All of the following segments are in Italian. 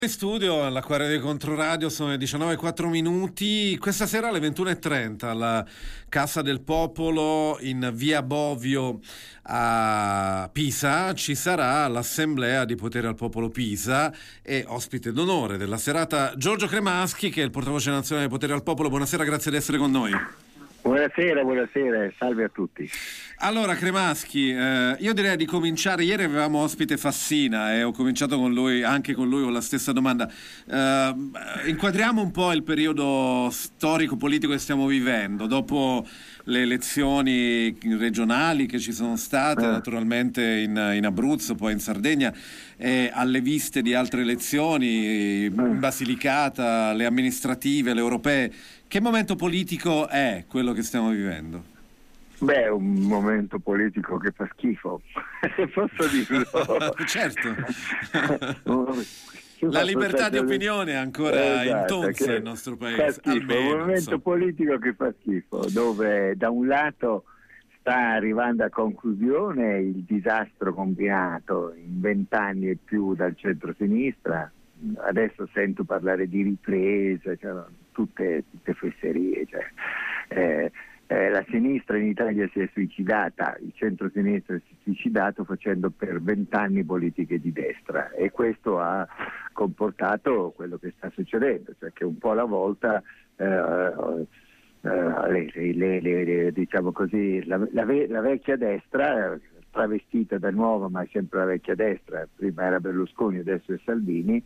In studio all'Acquario di Controradio sono le 19:04. Questa sera alle 21:30 alla Casa del Popolo in via Bovio a Pisa ci sarà l'Assemblea di Potere al Popolo Pisa e ospite d'onore della serata Giorgio Cremaschi, che è il portavoce nazionale di Potere al Popolo. Buonasera, grazie di essere con noi. Buonasera, salve a tutti. Allora Cremaschi, io direi di cominciare. Ieri avevamo ospite Fassina e ho cominciato con lui, anche con lui con la stessa domanda. Inquadriamo un po' il periodo storico-politico che stiamo vivendo dopo le elezioni regionali che ci sono state naturalmente in Abruzzo, poi in Sardegna, alle viste di altre elezioni in Basilicata, le amministrative, le europee. Che momento politico è quello che stiamo vivendo? Beh, un momento politico che fa schifo, se posso dirlo. Certo. La libertà di opinione è ancora intonsa nel nostro paese. Un momento politico che fa schifo, dove da un lato sta arrivando a conclusione il disastro combinato in 20 anni e più dal centro-sinistra. Adesso sento parlare di riprese, cioè, tutte fesserie. La sinistra in Italia si è suicidata, il centro-sinistra si è suicidato facendo per 20 anni politiche di destra, e questo ha comportato quello che sta succedendo, cioè che un po' alla volta diciamo così, la vecchia destra, travestita da nuova ma sempre la vecchia destra, prima era Berlusconi, adesso è Salvini,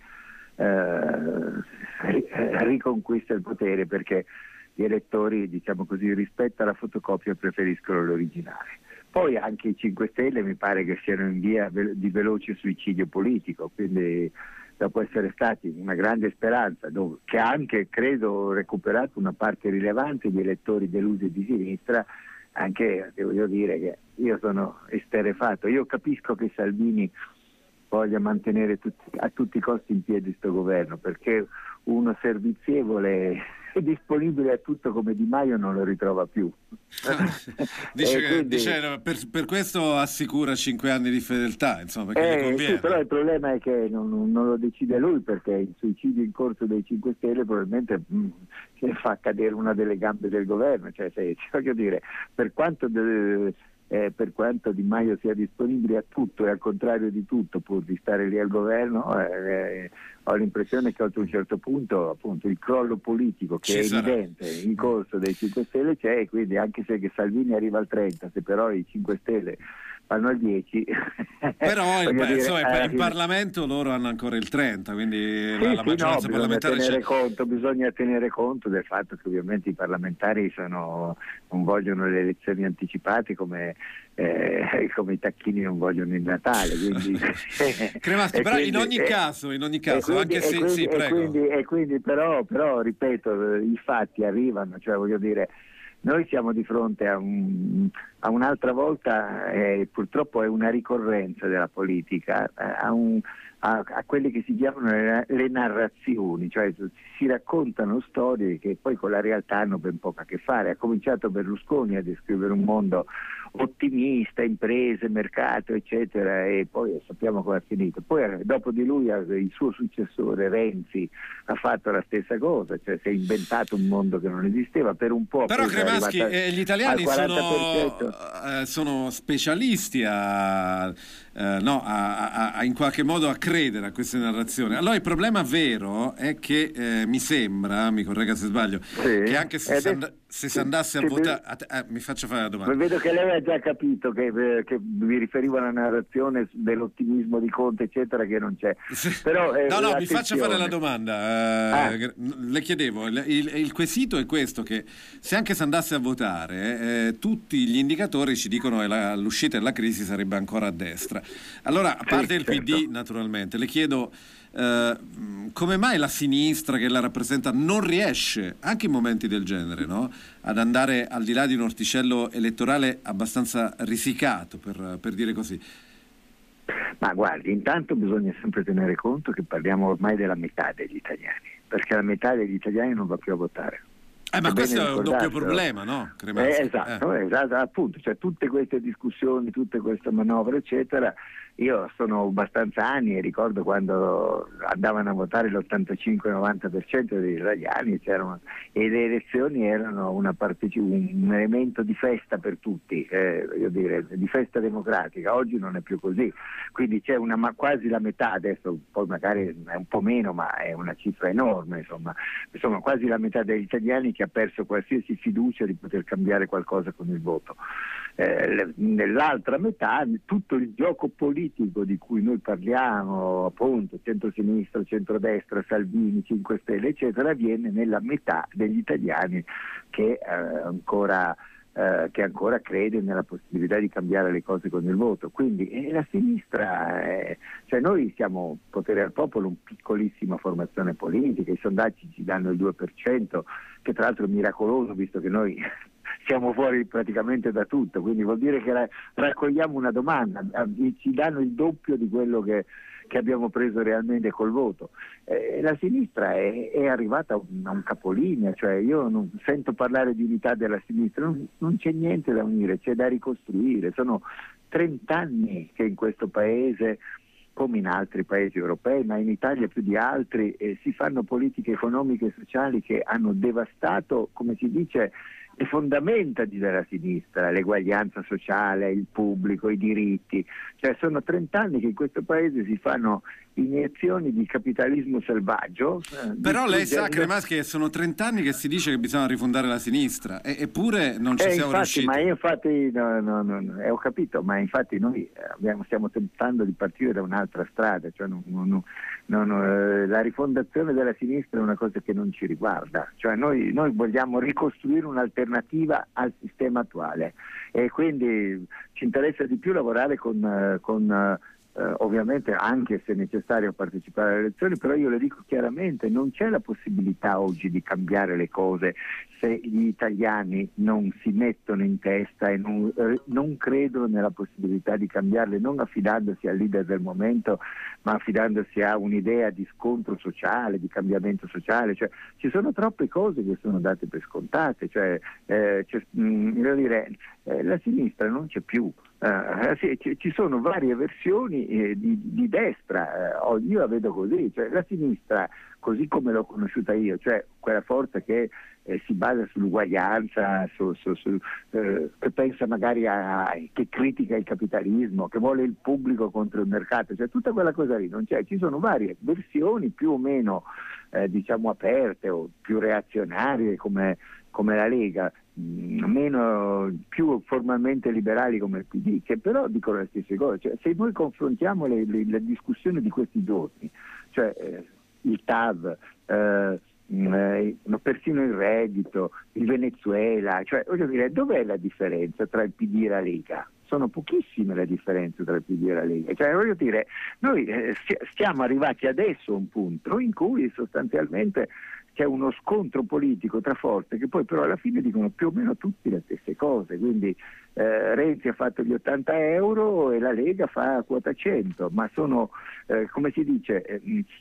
riconquista il potere, perché gli elettori, diciamo così, rispetto alla fotocopia preferiscono l'originale. Poi anche i 5 Stelle mi pare che siano in via di veloce suicidio politico, quindi dopo essere stati una grande speranza, che ha anche, credo, recuperato una parte rilevante di elettori delusi di sinistra, anche devo dire che io sono esterrefatto. Io capisco che Salvini voglia mantenere a tutti i costi in piedi sto governo, perché uno servizievole e disponibile a tutto come Di Maio non lo ritrova più. Dice, per questo assicura 5 anni di fedeltà, insomma, perché gli conviene. Sì, però il problema è che non lo decide lui, perché il suicidio in corso dei 5 Stelle probabilmente fa cadere una delle gambe del governo. Cioè, voglio dire, per quanto Di Maio sia disponibile a tutto e al contrario di tutto pur di stare lì al governo, ho l'impressione che oltre un certo punto, appunto, il crollo politico che è evidente in corso dei 5 Stelle c'è, e quindi anche se che Salvini arriva al 30, se però i 5 Stelle vanno al 10, però in Parlamento loro hanno ancora il 30, quindi la maggioranza parlamentare bisogna tenere conto del fatto che ovviamente i parlamentari non vogliono le elezioni anticipate come i tacchini non vogliono il Natale, quindi Cremaschi, però in ogni caso anche se sì, prego. Quindi però ripeto, i fatti arrivano, cioè voglio dire, noi siamo di fronte a un'altra volta, purtroppo è una ricorrenza della politica, a quelle che si chiamano le narrazioni, cioè si raccontano storie che poi con la realtà hanno ben poco a che fare. Ha cominciato Berlusconi a descrivere un mondo ottimista, imprese, mercato, eccetera, e poi sappiamo come è finito. Poi dopo di lui il suo successore Renzi ha fatto la stessa cosa, cioè si è inventato un mondo che non esisteva per un po'. Però Cremaschi, gli italiani sono specialisti in qualche modo a credere a queste narrazioni. Allora il problema vero è che mi sembra, mi corregga se sbaglio, che anche se si andasse a votare, mi faccia fare la domanda. Vedo che lei ha già capito che mi riferivo alla narrazione dell'ottimismo di Conte, eccetera, che non c'è. Però, mi faccia fare la domanda. Le chiedevo, il quesito è questo, che se anche si andasse a votare, tutti gli indicatori ci dicono che l'uscita della crisi sarebbe ancora a destra. Allora, a parte il PD, naturalmente, le chiedo come mai la sinistra che la rappresenta non riesce, anche in momenti del genere, no, ad andare al di là di un orticello elettorale abbastanza risicato, per dire così? Ma guardi, intanto bisogna sempre tenere conto che parliamo ormai della metà degli italiani, perché la metà degli italiani non va più a votare. Ma questo è un doppio problema, no? Esatto, appunto, cioè tutte queste discussioni, tutte queste manovre, eccetera, io sono abbastanza anni e ricordo quando andavano a votare l'85-90% degli italiani, e le elezioni erano un elemento di festa per tutti, voglio dire, di festa democratica. Oggi non è più così, quindi c'è quasi la metà, adesso poi magari è un po' meno, ma è una cifra enorme, insomma quasi la metà degli italiani che ha perso qualsiasi fiducia di poter cambiare qualcosa con il voto. Nell'altra metà tutto il gioco politico di cui noi parliamo, appunto centro-sinistra, centrodestra, Salvini, 5 Stelle eccetera, avviene nella metà degli italiani che ancora crede nella possibilità di cambiare le cose con il voto. Quindi la sinistra, cioè noi siamo Potere al Popolo, un piccolissima formazione politica, i sondaggi ci danno il 2%, che tra l'altro è miracoloso visto che noi siamo fuori praticamente da tutto, quindi vuol dire che raccogliamo una domanda, ci danno il doppio di quello che abbiamo preso realmente col voto. La sinistra è arrivata a un capolinea, cioè io non sento parlare di unità della sinistra, non c'è niente da unire, c'è da ricostruire. Sono 30 anni che in questo paese, come in altri paesi europei, ma in Italia più di altri, si fanno politiche economiche e sociali che hanno devastato, come si dice, le fondamenta della sinistra, l'eguaglianza sociale, il pubblico, i diritti. Cioè sono 30 anni che in questo paese si fanno iniezioni di capitalismo selvaggio. Però lei sa, Cremaschi, che sono 30 anni che si dice che bisogna rifondare la sinistra, eppure non ci siamo riusciti. Ma io infatti ho capito, ma infatti noi stiamo tentando di partire da un'altra strada, cioè la rifondazione della sinistra è una cosa che non ci riguarda, cioè noi vogliamo ricostruire un'alternativa al sistema attuale e quindi ci interessa di più lavorare con ovviamente, anche se necessario, partecipare alle elezioni, però io le dico chiaramente, non c'è la possibilità oggi di cambiare le cose se gli italiani non si mettono in testa e non credono nella possibilità di cambiarle, non affidandosi al leader del momento, ma affidandosi a un'idea di scontro sociale, di cambiamento sociale. Cioè, ci sono troppe cose che sono date per scontate, cioè, voglio dire, la sinistra non c'è più. Ci sono varie versioni di destra, io la vedo così, cioè la sinistra così come l'ho conosciuta io, cioè quella forza che si basa sull'uguaglianza, che pensa magari che critica il capitalismo, che vuole il pubblico contro il mercato, cioè tutta quella cosa lì non c'è. Ci sono varie versioni più o meno diciamo aperte o più reazionarie come la Lega, più formalmente liberali come il PD, che però dicono le stesse cose. Cioè, se noi confrontiamo le discussioni di questi giorni, cioè il TAV, persino il reddito, il Venezuela, cioè voglio dire, dov'è la differenza tra il PD e la Lega? Sono pochissime le differenze tra il PD e la Lega, cioè voglio dire, noi siamo arrivati adesso a un punto in cui sostanzialmente c'è uno scontro politico tra forze che poi però alla fine dicono più o meno tutti le stesse cose, quindi Renzi ha fatto gli 80 euro e la Lega fa quota 100, ma sono, come si dice,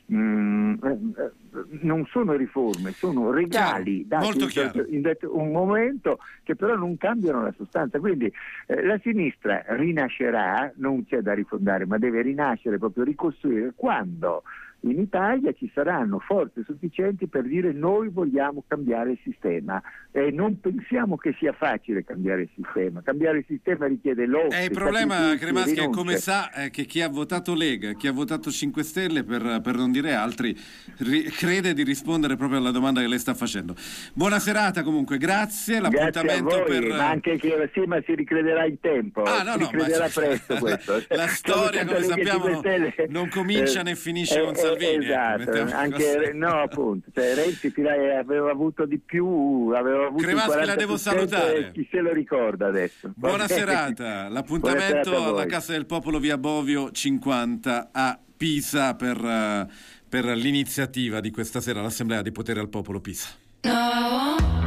non sono riforme, sono regali dati in un momento che però non cambiano la sostanza. Quindi la sinistra rinascerà, non c'è da rifondare, ma deve rinascere, proprio ricostruire, quando in Italia ci saranno forze sufficienti per dire noi vogliamo cambiare il sistema e non pensiamo che sia facile cambiare il sistema. Cambiare il sistema richiede lotte. Il problema, Cremaschi, è come sa che chi ha votato Lega, chi ha votato 5 Stelle, per non dire altri, crede di rispondere proprio alla domanda che lei sta facendo. Buona serata comunque, grazie. L'appuntamento grazie a voi, ma anche che ma si ricrederà in tempo. Ricrederà presto questo. La storia, come sappiamo, non comincia né finisce con Salvini. Esatto, appunto, cioè, Renzi aveva avuto di più, aveva avuto Cremaschi, la devo salutare. Chi se lo ricorda adesso? Buona serata, l'appuntamento alla Casa del Popolo via Bovio 50 a Pisa per l'iniziativa di questa sera, l'Assemblea di Potere al Popolo Pisa.